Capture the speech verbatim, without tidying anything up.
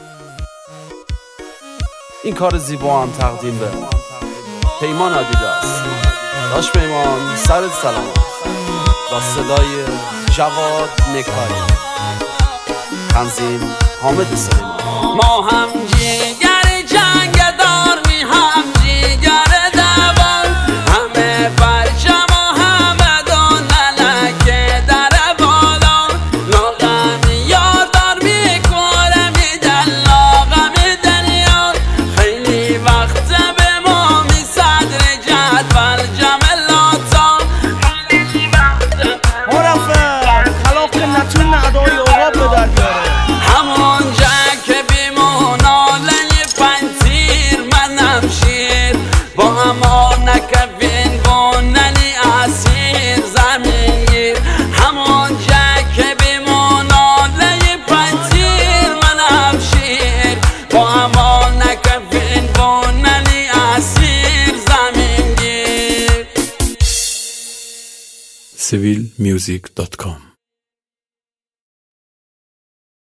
این کار زیبا هم تقدیم به پیمان آدیداس. داش پیمان سرت سلامت. با صدای جواد نکایی، تنظیم حامد سلیمان. ما هم جیگر جنگ دار می هم جیگر دوان، همه پرچم و همه دانلک در بالا، لاغم یار دار می کنه می دل لاغم دنیا، خیلی وقت به ما می صدر جدول جملاتا، خیلی وقت مرفع خلاف که نتون ادای عقاب به در بیاره. همون که بیموناله پنتیر منم شیر، با همانک بینگوننی اسیر زمین گیر، همون که بیموناله پنتیر منم شیر، با همانک بینگوننی اسیر زمین گیر. سیویل میوزیک دات کام